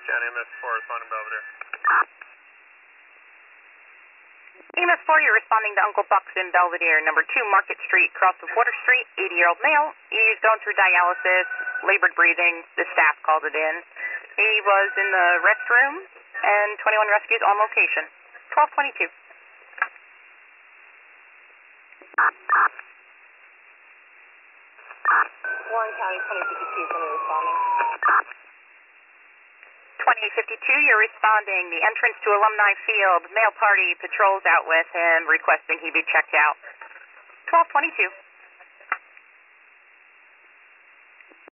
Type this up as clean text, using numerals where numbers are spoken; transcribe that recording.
County MS4 responding Belvedere. EMS 4, you're responding to Uncle Buck's in Belvedere, number 2 Market Street, cross of Water Street, 80-year-old male. He's going through dialysis, labored breathing. The staff called it in. He was in the restroom, and 21 rescues on location. 1222. Warren County 2052, somebody responding. 2852, you're responding. The entrance to Alumni Field. Male party patrols out with him, requesting he be checked out. 1222.